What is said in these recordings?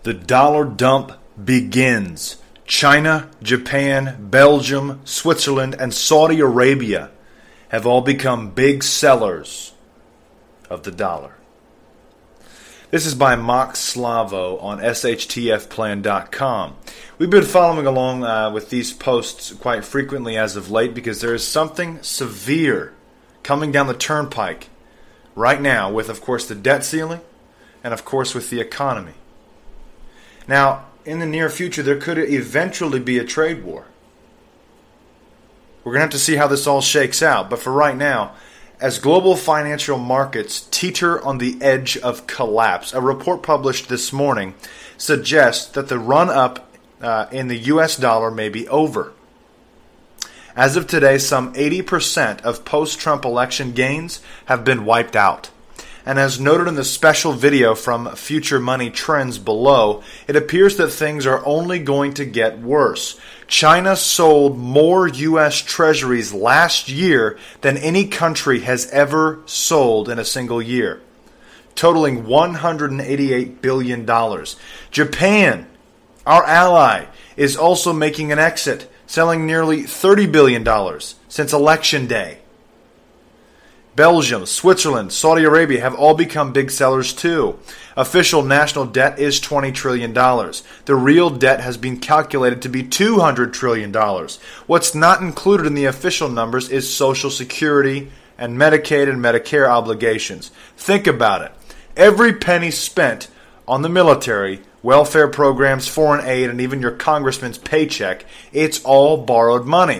The dollar dump begins. China, Japan, Belgium, Switzerland, and Saudi Arabia have all become big sellers of the dollar. This is by Max Slavo on shtfplan.com. We've been following along with these posts quite frequently as of late because there is something severe coming down the turnpike right now with, of course, the debt ceiling and, of course, with the economy. Now, in the near future, there could eventually be a trade war. We're going to have to see how this all shakes out. But for right now, as global financial markets teeter on the edge of collapse, a report published this morning suggests that the run-up in the U.S. dollar may be over. As of today, some 80% of post-Trump election gains have been wiped out. And as noted in the special video from Future Money Trends below, it appears that things are only going to get worse. China sold more U.S. treasuries last year than any country has ever sold in a single year, totaling $188 billion. Japan, our ally, is also making an exit, selling nearly $30 billion since Election Day. Belgium, Switzerland, Saudi Arabia have all become big sellers too. Official national debt is $20 trillion. The real debt has been calculated to be $200 trillion. What's not included in the official numbers is Social Security and Medicaid and Medicare obligations. Think about it. Every penny spent on the military, welfare programs, foreign aid, and even your congressman's paycheck, it's all borrowed money.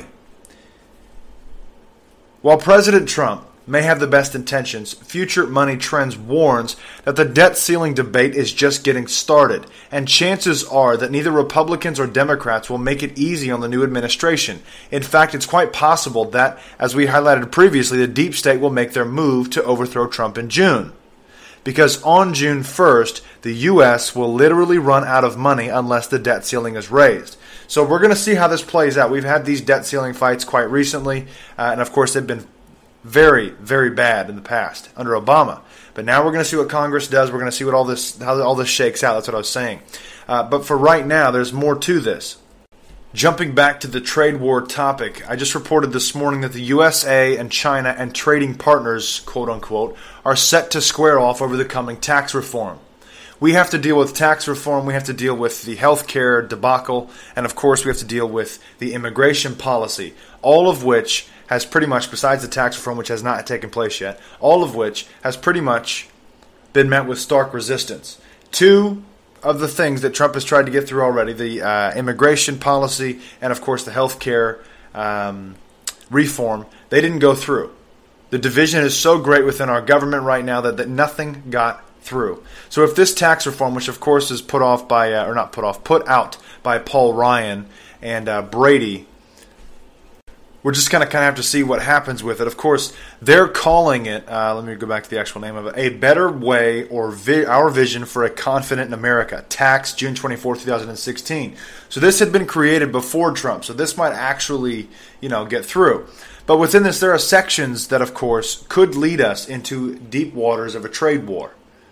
While President Trump may have the best intentions, Future Money Trends warns that the debt ceiling debate is just getting started, and chances are that neither Republicans or Democrats will make it easy on the new administration. In fact, it's quite possible that, as we highlighted previously, the deep state will make their move to overthrow Trump in June. Because on June 1st, the U.S. will literally run out of money unless the debt ceiling is raised. So we're going to see how this plays out. We've had these debt ceiling fights quite recently, and of course they've been very, very bad in the past under Obama. But now we're going to see what Congress does. We're going to see what how all this shakes out. That's what I was saying. But for right now, there's more to this. Jumping back to the trade war topic, I just reported this morning that the USA and China and trading partners, quote unquote, are set to square off over the coming tax reform. We have to deal with tax reform, we have to deal with the healthcare debacle, and of course we have to deal with the immigration policy, all of which has pretty much, besides the tax reform, which has not taken place yet, all of which has pretty much been met with stark resistance. Two of the things that Trump has tried to get through already, the immigration policy and, of course, the health care reform, they didn't go through. The division is so great within our government right now that nothing got through. So if this tax reform, which of course is put out by Paul Ryan and Brady, we're just going to kind of have to see what happens with it. Of course, they're calling it, let me go back to the actual name of it, A Better Way or Our Vision for a Confident America, Tax, June 24, 2016. So this had been created before Trump, so this might actually, get through. But within this, there are sections that, of course, could lead us into deep waters of a trade war.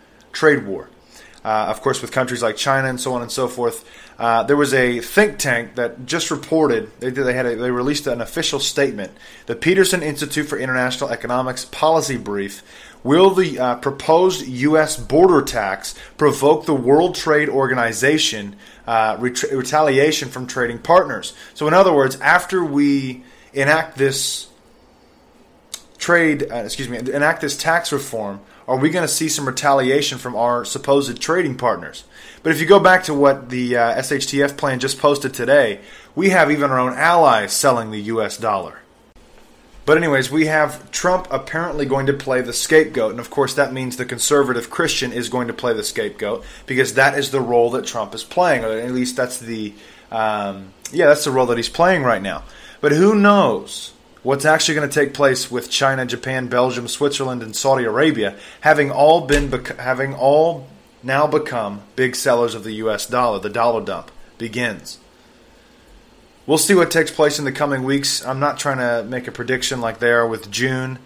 Of course, with countries like China and so on and so forth. There was a think tank that just reported, they released an official statement. The Peterson Institute for International Economics Policy Brief: will the proposed U.S. border tax provoke the World Trade Organization retaliation from trading partners? So in other words, after we enact this tax reform, are we going to see some retaliation from our supposed trading partners? But if you go back to what the SHTF plan just posted today, we have even our own allies selling the U.S. dollar. But anyways, we have Trump apparently going to play the scapegoat. And of course that means the conservative Christian is going to play the scapegoat, because that is the role that Trump is playing. Or at least that's the role that he's playing right now. But who knows what's actually going to take place with China, Japan, Belgium, Switzerland, and Saudi Arabia having all now become big sellers of the U.S. dollar. The dollar dump begins. We'll see what takes place in the coming weeks. I'm not trying to make a prediction like they are with June.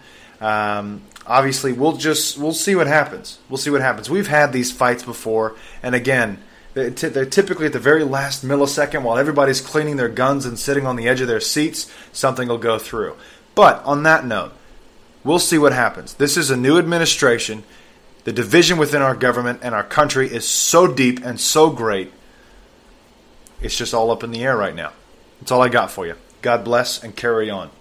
Obviously, we'll see what happens. We'll see what happens. We've had these fights before, and again, they're typically at the very last millisecond while everybody's cleaning their guns and sitting on the edge of their seats, something will go through. But on that note, we'll see what happens. This is a new administration. The division within our government and our country is so deep and so great. It's just all up in the air right now. That's all I got for you. God bless and carry on.